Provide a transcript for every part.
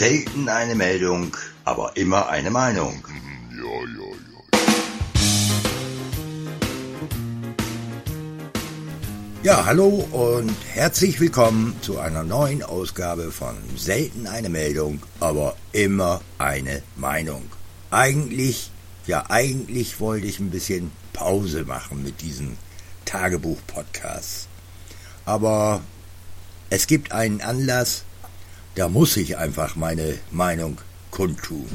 Selten eine Meldung, aber immer eine Meinung. Ja, hallo und herzlich willkommen zu einer neuen Ausgabe von Selten eine Meldung, aber immer eine Meinung. Eigentlich wollte ich ein bisschen Pause machen mit diesen Tagebuch-Podcasts. Aber es gibt einen Anlass, da muss ich einfach meine Meinung kundtun.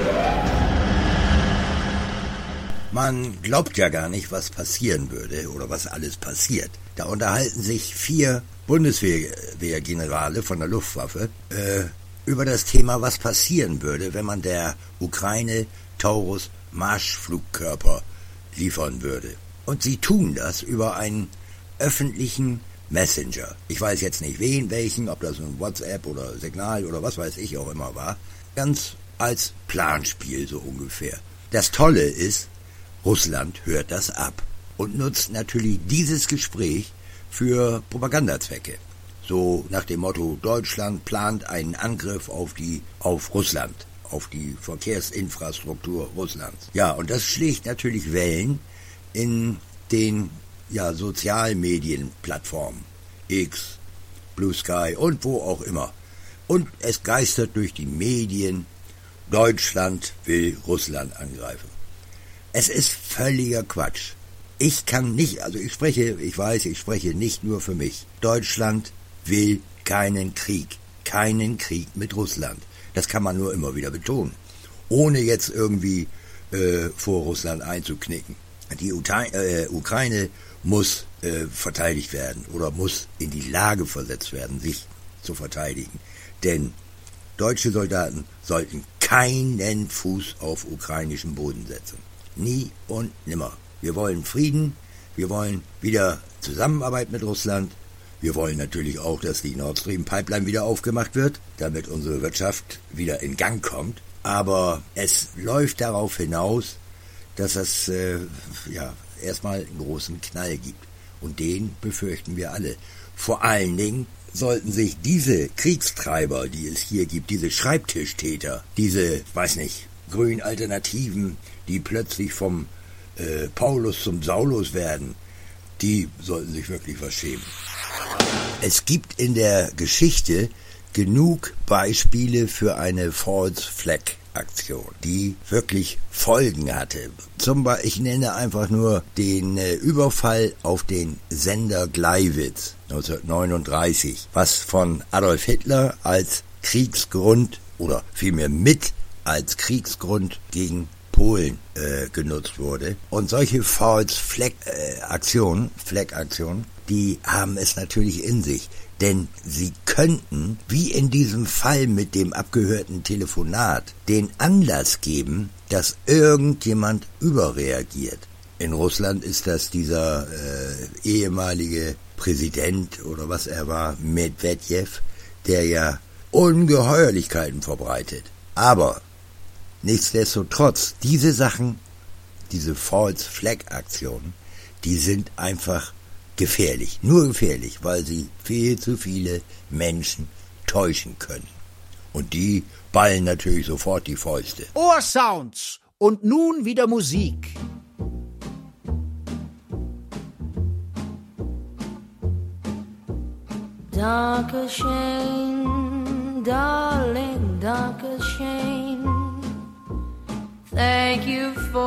Man glaubt ja gar nicht, was passieren würde oder was alles passiert. Da unterhalten sich 4 Bundeswehrgenerale von der Luftwaffe über das Thema, was passieren würde, wenn man der Ukraine Taurus Marschflugkörper liefern würde. Und sie tun das über einen öffentlichen Messenger. Ich weiß jetzt nicht welchen, ob das ein WhatsApp oder Signal oder was weiß ich auch immer war. Ganz als Planspiel so ungefähr. Das Tolle ist, Russland hört das ab und nutzt natürlich dieses Gespräch für Propagandazwecke. So nach dem Motto, Deutschland plant einen Angriff auf Russland, auf die Verkehrsinfrastruktur Russlands. Ja, und das schlägt natürlich Wellen in den Sozialmedienplattformen, X, Blue Sky und wo auch immer. Und es geistert durch die Medien, Deutschland will Russland angreifen. Es ist völliger Quatsch. Ich spreche nicht nur für mich. Deutschland will keinen Krieg mit Russland. Das kann man nur immer wieder betonen, ohne jetzt irgendwie vor Russland einzuknicken. Die Ukraine muss verteidigt werden oder muss in die Lage versetzt werden, sich zu verteidigen. Denn deutsche Soldaten sollten keinen Fuß auf ukrainischem Boden setzen. Nie und nimmer. Wir wollen Frieden, wir wollen wieder Zusammenarbeit mit Russland. Wir wollen natürlich auch, dass die Nord Stream Pipeline wieder aufgemacht wird, damit unsere Wirtschaft wieder in Gang kommt. Aber es läuft darauf hinaus, dass es erstmal einen großen Knall gibt. Und den befürchten wir alle. Vor allen Dingen sollten sich diese Kriegstreiber, die es hier gibt, diese Schreibtischtäter, diese, grünen Alternativen, die plötzlich vom Paulus zum Saulus werden, die sollten sich wirklich was schämen. Es gibt in der Geschichte genug Beispiele für eine False Flag Aktion, die wirklich Folgen hatte. Ich nenne einfach nur den Überfall auf den Sender Gleiwitz 1939, was von Adolf Hitler als Kriegsgrund oder vielmehr mit als Kriegsgrund gegen Polen genutzt wurde. Und solche False Flag Aktionen, die haben es natürlich in sich. Denn sie könnten, wie in diesem Fall mit dem abgehörten Telefonat, den Anlass geben, dass irgendjemand überreagiert. In Russland ist das dieser ehemalige Präsident oder was er war, Medvedev, der ja Ungeheuerlichkeiten verbreitet. Aber nichtsdestotrotz, diese Sachen, diese False Flag Aktionen, die sind einfach gefährlich, nur gefährlich, weil sie viel zu viele Menschen täuschen können. Und die ballen natürlich sofort die Fäuste. Ohrsounds! Und nun wieder Musik. Dark a shame, darling, dark a shame. Thank you for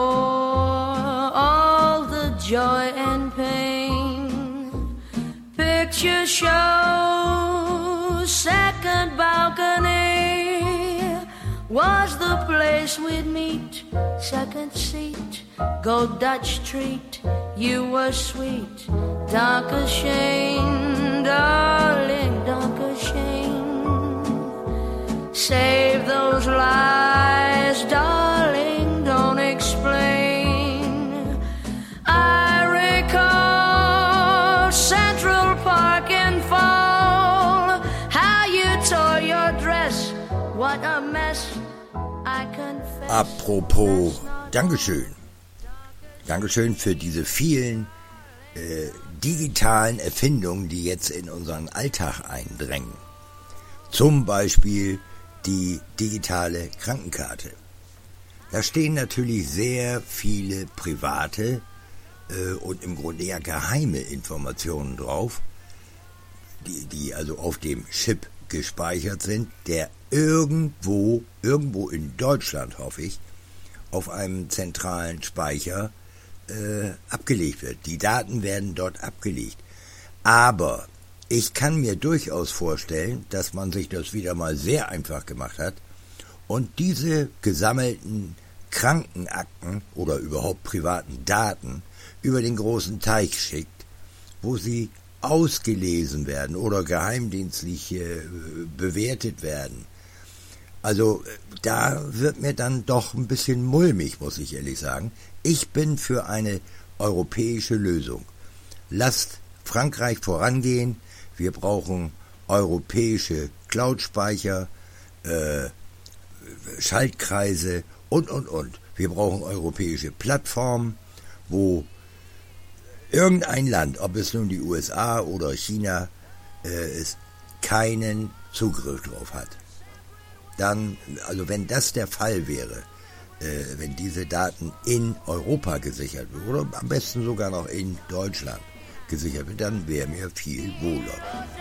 all the joy and pain. Picture show, second balcony was the place we'd meet. Second seat, go Dutch treat. You were sweet, dark a shame, darling, dark a shame. Save those lies, darling, don't explain. I recall Central Park in fall, how you tore your dress, what a mess, I confess. Apropos, Dankeschön. Dankeschön für diese vielen digitalen Erfindungen, die jetzt in unseren Alltag eindrängen. Zum Beispiel die digitale Krankenkarte. Da stehen natürlich sehr viele private und im Grunde ja geheime Informationen drauf, die also auf dem Chip gespeichert sind, der irgendwo in Deutschland, hoffe ich, auf einem zentralen Speicher abgelegt wird. Die Daten werden dort abgelegt. Aber ich kann mir durchaus vorstellen, dass man sich das wieder mal sehr einfach gemacht hat und diese gesammelten Krankenakten oder überhaupt privaten Daten über den großen Teich schickt, wo sie ausgelesen werden oder geheimdienstlich bewertet werden. Also da wird mir dann doch ein bisschen mulmig, muss ich ehrlich sagen. Ich bin für eine europäische Lösung. Lasst Frankreich vorangehen. Wir brauchen europäische Cloud-Speicher, Schaltkreise und. Wir brauchen europäische Plattformen, wo irgendein Land, ob es nun die USA oder China ist, keinen Zugriff drauf hat. Dann, also wenn das der Fall wäre, wenn diese Daten in Europa gesichert werden, oder am besten sogar noch in Deutschland gesichert wird, dann wäre mir viel wohler.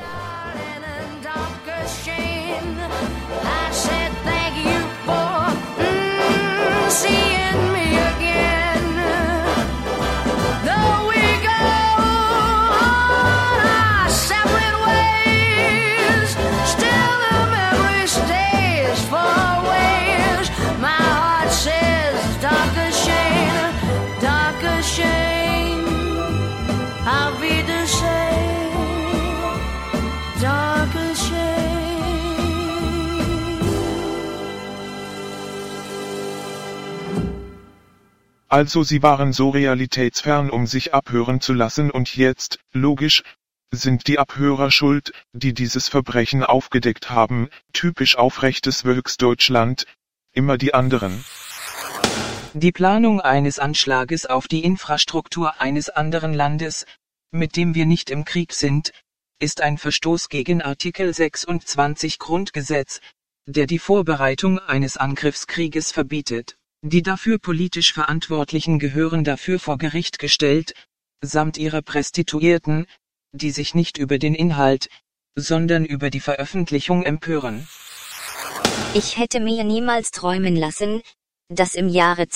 Also sie waren so realitätsfern, um sich abhören zu lassen, und jetzt, logisch, sind die Abhörer schuld, die dieses Verbrechen aufgedeckt haben, typisch aufrechtes Volksdeutschland, immer die anderen. Die Planung eines Anschlages auf die Infrastruktur eines anderen Landes, mit dem wir nicht im Krieg sind, ist ein Verstoß gegen Artikel 26 Grundgesetz, der die Vorbereitung eines Angriffskrieges verbietet. Die dafür politisch Verantwortlichen gehören dafür vor Gericht gestellt, samt ihrer Prostituierten, die sich nicht über den Inhalt, sondern über die Veröffentlichung empören. Ich hätte mir niemals träumen lassen, dass im Jahre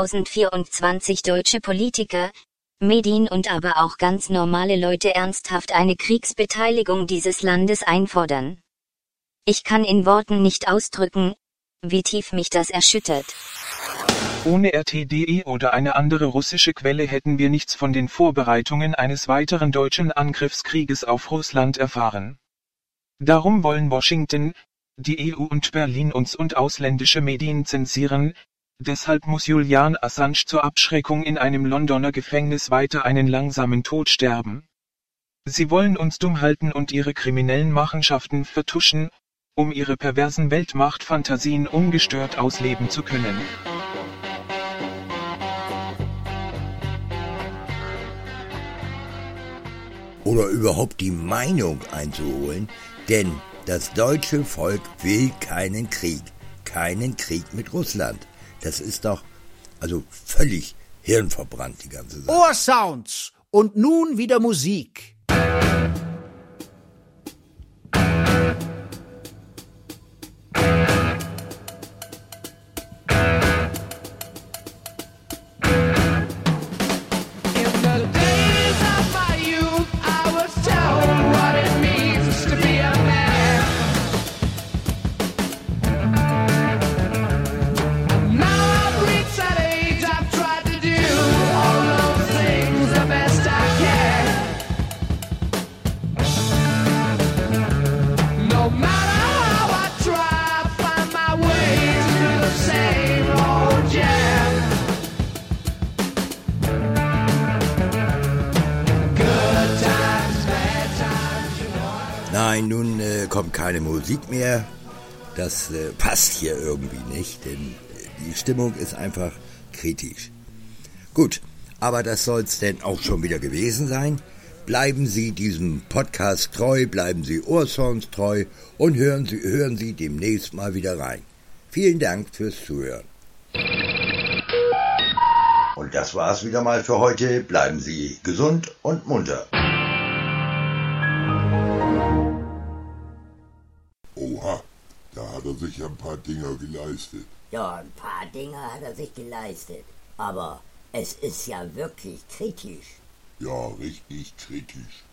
2024 deutsche Politiker, Medien und aber auch ganz normale Leute ernsthaft eine Kriegsbeteiligung dieses Landes einfordern. Ich kann in Worten nicht ausdrücken, wie tief mich das erschüttert. Ohne RT.de oder eine andere russische Quelle hätten wir nichts von den Vorbereitungen eines weiteren deutschen Angriffskrieges auf Russland erfahren. Darum wollen Washington, die EU und Berlin uns und ausländische Medien zensieren, deshalb muss Julian Assange zur Abschreckung in einem Londoner Gefängnis weiter einen langsamen Tod sterben. Sie wollen uns dumm halten und ihre kriminellen Machenschaften vertuschen, um ihre perversen Weltmachtfantasien ungestört ausleben zu können. Oder überhaupt die Meinung einzuholen, denn das deutsche Volk will keinen Krieg mit Russland. Das ist doch also völlig hirnverbrannt, die ganze Sache. Ohrsounds und nun wieder Musik. Nein, nun kommt keine Musik mehr. Das passt hier irgendwie nicht, denn die Stimmung ist einfach kritisch. Gut, aber das soll's denn auch schon wieder gewesen sein. bleiben Sie diesem Podcast treu, bleiben Sie Ohrsounds treu und hören Sie demnächst mal wieder rein. Vielen Dank fürs Zuhören. Und das war's wieder mal für heute. Bleiben Sie gesund und munter. Oha, da hat er sich ein paar Dinger geleistet. Ja, ein paar Dinge hat er sich geleistet. Aber es ist ja wirklich kritisch. Ja, richtig kritisch.